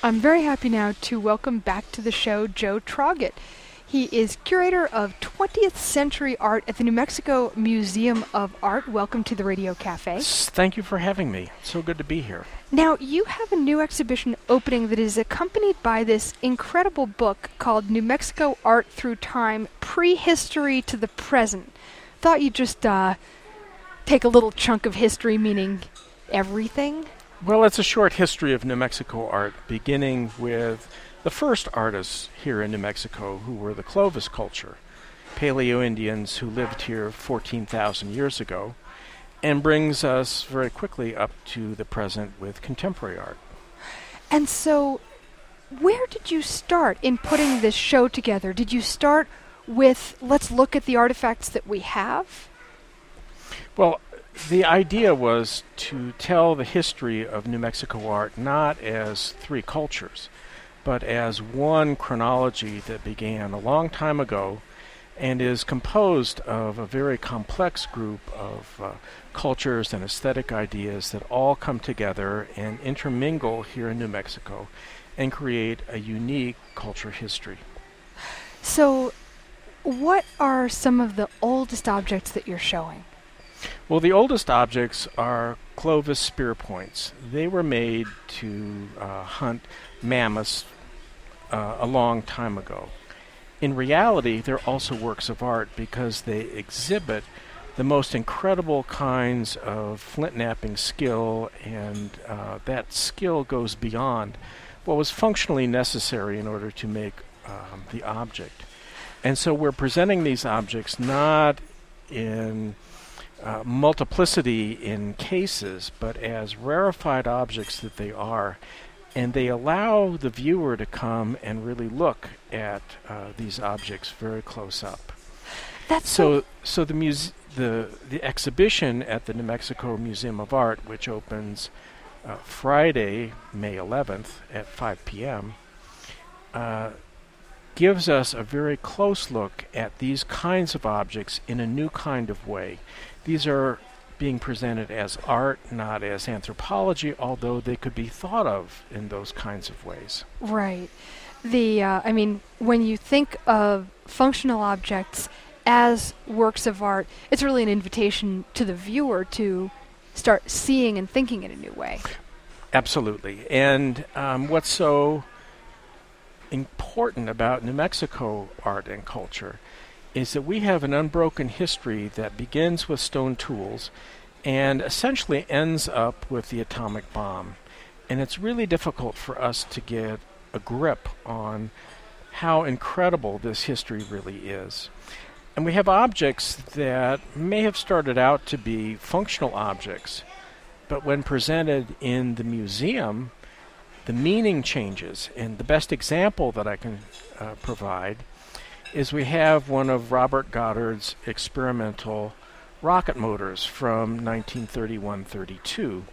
I'm very happy now to welcome back to the show Joe Troggett. He is curator of 20th century art at the New Mexico Museum of Art. Welcome to the Radio Cafe. Thank you for having me. So good to be here. Now, you have a new exhibition opening that is accompanied by this incredible book called New Mexico Art Through Time, Prehistory to the Present. Thought you'd just take a little chunk of history, meaning everything. Well, it's a short history of New Mexico art, beginning with the first artists here in New Mexico, who were the Clovis culture, Paleo-Indians who lived here 14,000 years ago, and brings us very quickly up to the present with contemporary art. And so, where did you start in putting this show together? Did you start with, let's look at the artifacts that we have? Well, the idea was to tell the history of New Mexico art not as three cultures, but as one chronology that began a long time ago and is composed of a very complex group of cultures and aesthetic ideas that all come together and intermingle here in New Mexico and create a unique culture history. So, what are some of the oldest objects that you're showing? Well, the oldest objects are Clovis spear points. They were made to hunt mammoths a long time ago. In reality, they're also works of art because they exhibit the most incredible kinds of flint-knapping skill, and that skill goes beyond what was functionally necessary in order to make the object. And so we're presenting these objects not in multiplicity in cases, but as rarefied objects that they are, and they allow the viewer to come and really look at these objects very close up. That's so the exhibition at the New Mexico Museum of Art, which opens Friday, May 11th at 5 p.m., gives us a very close look at these kinds of objects in a new kind of way. These are being presented as art, not as anthropology, although they could be thought of in those kinds of ways. Right. When you think of functional objects as works of art, it's really an invitation to the viewer to start seeing and thinking in a new way. Absolutely. And what's so important about New Mexico art and culture is that we have an unbroken history that begins with stone tools and essentially ends up with the atomic bomb. And it's really difficult for us to get a grip on how incredible this history really is. And we have objects that may have started out to be functional objects, but when presented in the museum, the meaning changes. And the best example that I can provide is we have one of Robert Goddard's experimental rocket motors from 1931-32.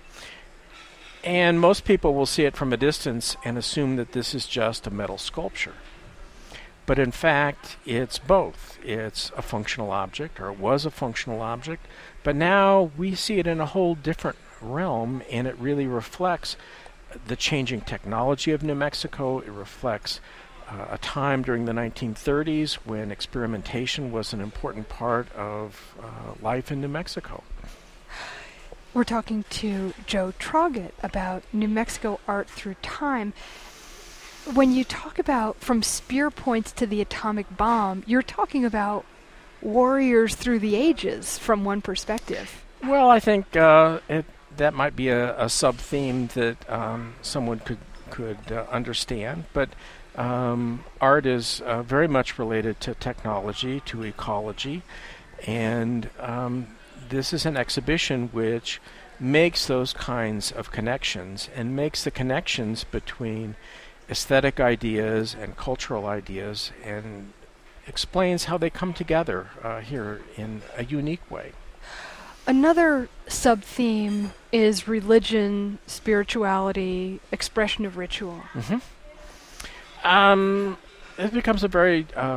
And most people will see it from a distance and assume that this is just a metal sculpture. But in fact, it's both. It's a functional object, or it was a functional object, but now we see it in a whole different realm, and it really reflects the changing technology of New Mexico. It reflects a time during the 1930s when experimentation was an important part of life in New Mexico. We're talking to Joe Troggett about New Mexico Art Through Time. When you talk about from spear points to the atomic bomb, you're talking about warriors through the ages from one perspective. Well, I think that might be a sub-theme that someone could understand, but art is very much related to technology, to ecology, and this is an exhibition which makes those kinds of connections and makes the connections between aesthetic ideas and cultural ideas and explains how they come together here in a unique way. Another sub-theme is religion, spirituality, expression of ritual. It becomes a very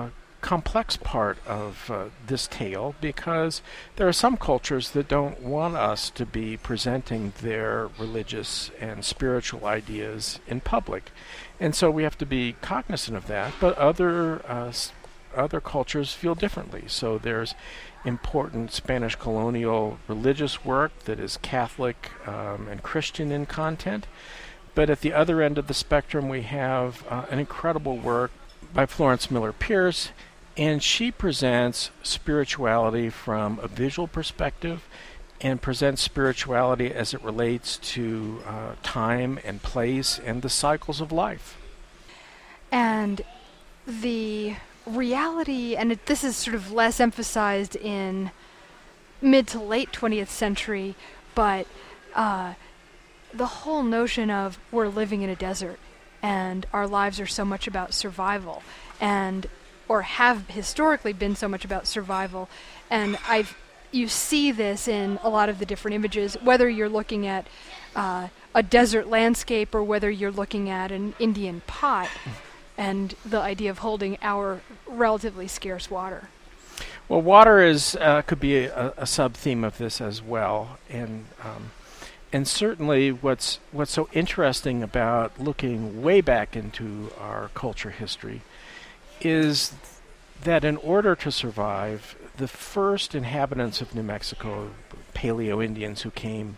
complex part of this tale, because there are some cultures that don't want us to be presenting their religious and spiritual ideas in public. And so we have to be cognizant of that, but other cultures feel differently. So there's important Spanish colonial religious work that is Catholic and Christian in content. But at the other end of the spectrum, we have an incredible work by Florence Miller Pierce, and she presents spirituality from a visual perspective and presents spirituality as it relates to time and place and the cycles of life. And the reality, and this is sort of less emphasized in mid to late 20th century, but the whole notion of we're living in a desert and our lives are so much about survival, and or have historically been so much about survival. And you see this in a lot of the different images, whether you're looking at a desert landscape or whether you're looking at an Indian pot, and the idea of holding our relatively scarce water. Well, water could be a sub-theme of this as well, and certainly what's so interesting about looking way back into our culture history is that in order to survive, the first inhabitants of New Mexico, Paleo-Indians who came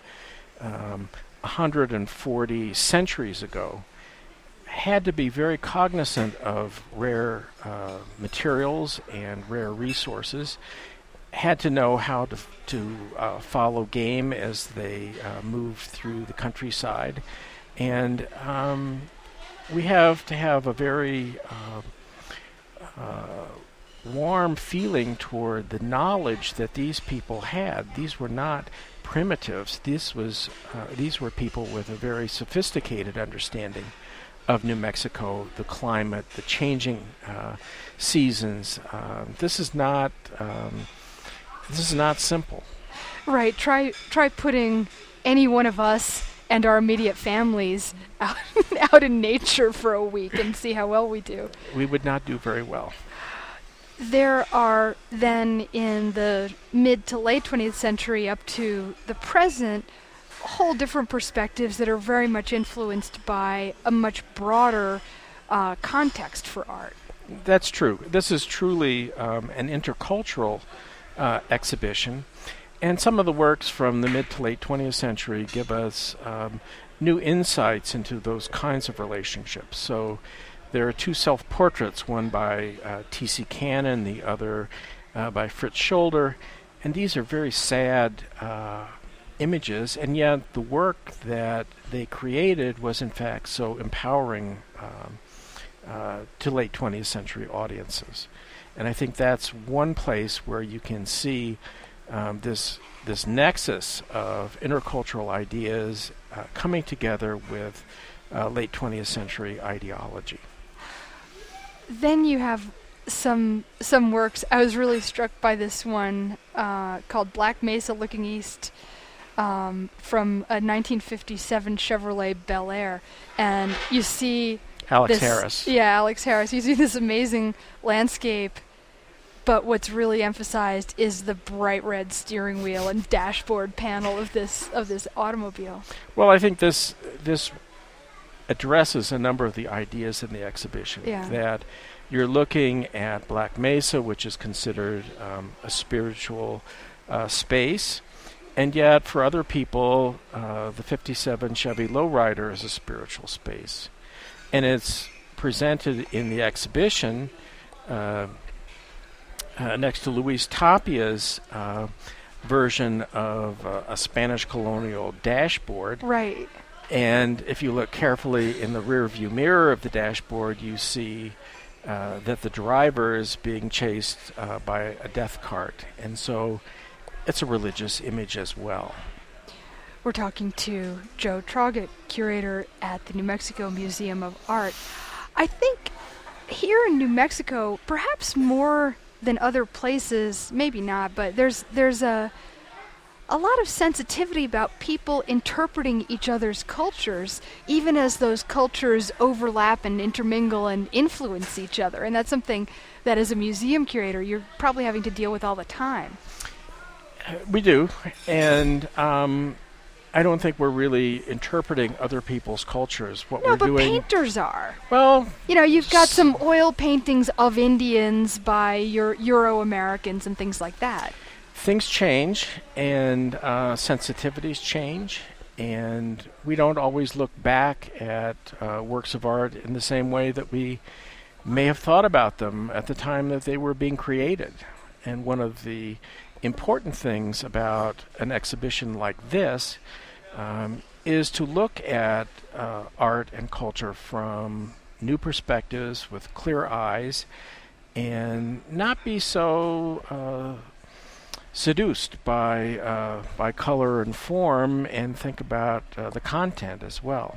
140 centuries ago, had to be very cognizant of rare materials and rare resources, had to know how to follow game as they moved through the countryside, and we have to have a very warm feeling toward the knowledge that these people had. These were not primitives. These were people with a very sophisticated understanding of New Mexico, the climate, the changing seasons. This is not simple. Right. Try putting any one of us and our immediate families out in nature for a week and see how well we do. We would not do very well. There are then, in the mid to late 20th century up to the present, whole different perspectives that are very much influenced by a much broader context for art. That's true. This is truly an intercultural exhibition, and some of the works from the mid to late 20th century give us new insights into those kinds of relationships. So there are two self-portraits, one by T.C. Cannon, the other by Fritz Scholder, and these are very sad images, and yet the work that they created was in fact so empowering to late 20th century audiences. And I think that's one place where you can see this nexus of intercultural ideas coming together with late 20th century ideology. Then you have some works. I was really struck by this one called Black Mesa Looking East, from a 1957 Chevrolet Bel Air, and you see Alex Harris. Yeah, Alex Harris. You see this amazing landscape, but what's really emphasized is the bright red steering wheel and dashboard panel of this automobile. Well, I think this addresses a number of the ideas in the exhibition. Yeah. That you're looking at Black Mesa, which is considered a spiritual space, and yet for other people, the 57 Chevy Lowrider is a spiritual space. And it's presented in the exhibition next to Luis Tapia's version of a Spanish colonial dashboard. Right. And if you look carefully in the rear view mirror of the dashboard, you see that the driver is being chased by a death cart. And so it's a religious image as well. We're talking to Joe Traugott, curator at the New Mexico Museum of Art. I think here in New Mexico, perhaps more than other places, maybe not, but there's a a lot of sensitivity about people interpreting each other's cultures, even as those cultures overlap and intermingle and influence each other. And that's something that as a museum curator, you're probably having to deal with all the time. We do, and I don't think we're really interpreting other people's cultures. What No, we're but doing, painters are. well, You know, you've got some oil paintings of Indians by your Euro-Americans and things like that. things change and sensitivities change, and we don't always look back at works of art in the same way that we may have thought about them at the time that they were being created. And one of the important things about an exhibition like this is to look at art and culture from new perspectives with clear eyes and not be so seduced by color and form, and think about the content as well.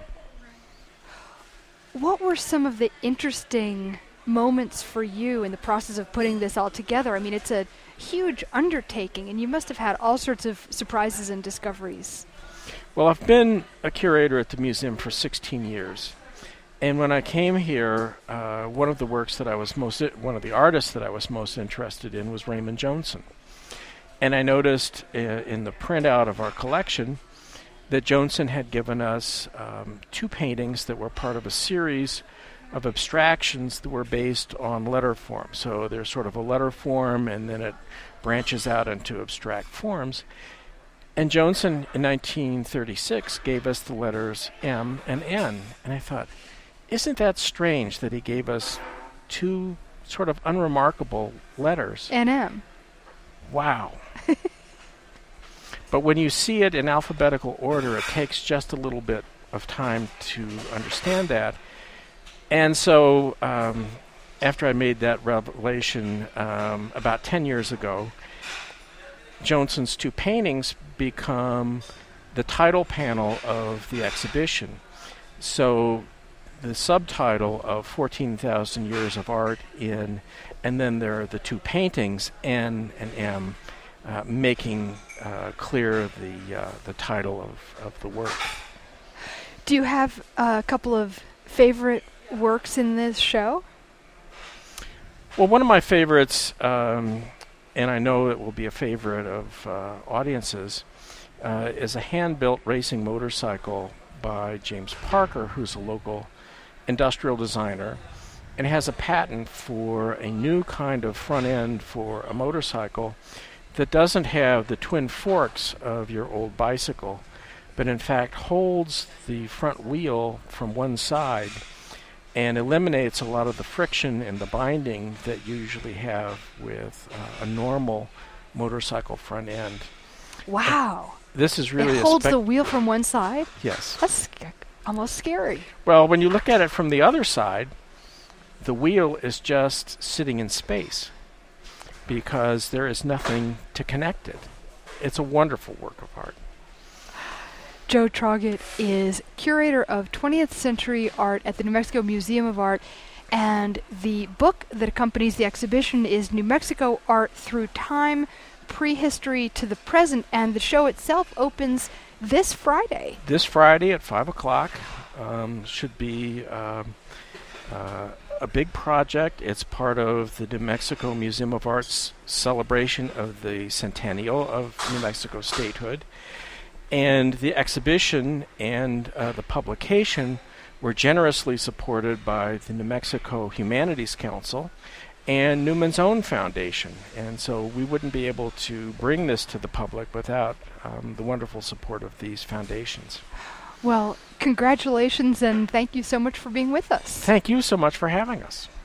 What were some of the interesting moments for you in the process of putting this all together? I mean, it's a huge undertaking, and you must have had all sorts of surprises and discoveries. Well, I've been a curator at the museum for 16 years. And when I came here, one of the artists that I was most interested in was Raymond Joensen. And I noticed in the printout of our collection that Joensen had given us 2 paintings that were part of a series of abstractions that were based on letter form. So there's sort of a letter form, and then it branches out into abstract forms. And Joensen in 1936 gave us the letters M and N. And I thought, isn't that strange that he gave us 2 sort of unremarkable letters? NM. Wow. But when you see it in alphabetical order, it takes just a little bit of time to understand that. And so after I made that revelation about 10 years ago, Joensen's 2 paintings become the title panel of the exhibition. So the subtitle of 14,000 Years of Art in, and then there are the 2 paintings, N and M, making clear the title of the work. Do you have a couple of favorite works in this show? Well, one of my favorites, and I know it will be a favorite of audiences, is a hand-built racing motorcycle by James Parker, who's a local industrial designer, and has a patent for a new kind of front end for a motorcycle that doesn't have the twin forks of your old bicycle, but in fact holds the front wheel from one side and eliminates a lot of the friction and the binding that you usually have with a normal motorcycle front end. Wow. This is really it holds the wheel from one side? Yes. That's almost scary. Well, when you look at it from the other side, the wheel is just sitting in space because there is nothing to connect it. It's a wonderful work of art. Joe Traugott is curator of 20th century art at the New Mexico Museum of Art, and the book that accompanies the exhibition is New Mexico Art Through Time, Prehistory to the Present, and the show itself opens this Friday. This Friday at 5 o'clock. Should be a big project. It's part of the New Mexico Museum of Art's celebration of the centennial of New Mexico statehood. And the exhibition and the publication were generously supported by the New Mexico Humanities Council and Newman's Own Foundation. And so we wouldn't be able to bring this to the public without the wonderful support of these foundations. Well, congratulations and thank you so much for being with us. Thank you so much for having us.